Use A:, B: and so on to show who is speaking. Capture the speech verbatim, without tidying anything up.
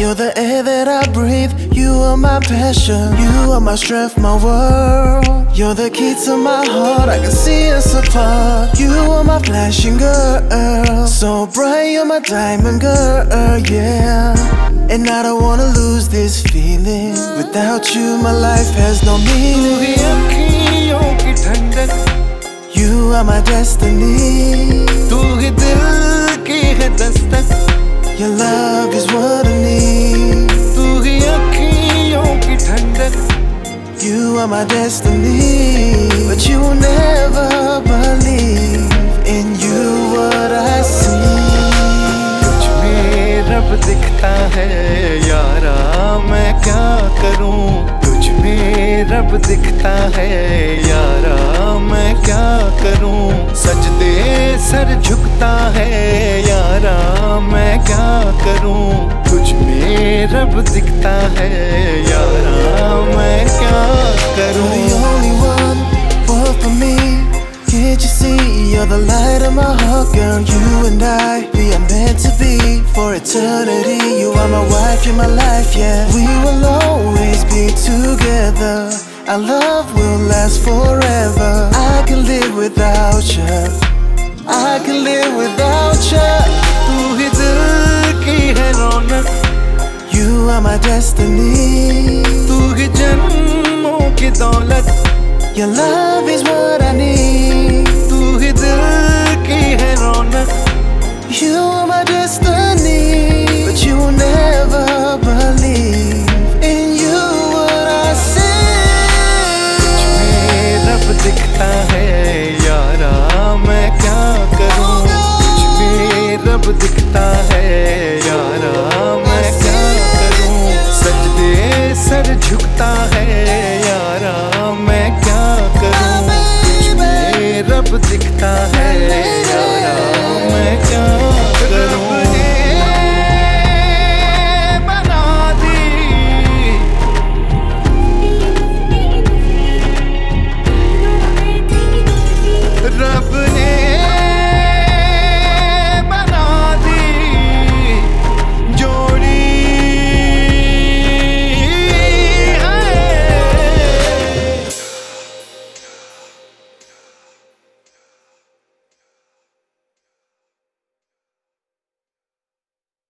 A: You're the air that I breathe. You are my passion. You are my strength, my world. You're the key to my heart. I can see us apart. You are my flashing girl, so bright. You're my diamond girl, yeah. And I don't wanna lose this feeling. Without you, my life has no meaning. You are my destiny. Your love is what I need. You are my destiny. But you will never believe in you what I see.
B: तुझमें रब दिखता है यारा, मैं क्या करूं? तुझमें रब दिखता है यारा, मैं क्या करूं? सजदे सर झुकता है यारा, मैं क्या करूं? तुझमें रब दिखता है यारा, मैं क्या करूं?
A: You're the only one, world for me. Can't you see? You're the light of my heart, girl. You and I, we are meant to be for eternity. You are my wife, you're my life, yeah. We will always be together. Our love will last forever. I can live without you. I can live without you.
B: तू ही दिल की है रौनक,
A: You are my destiny.
B: तू ही जन्मों की दौलत,
A: Your love is what I need.
B: तू ही दिल की है रौनक.
A: You are my destiny. But you will never believe in you what I see.
B: तुझमें रब दिखता है यारा, मैं क्या करूं? तुझमें रब दिखता है यारा, मैं क्या करूं? सजदे सर झुकता है यारा, मैं क्या करूं? तुझमें रब दिखता है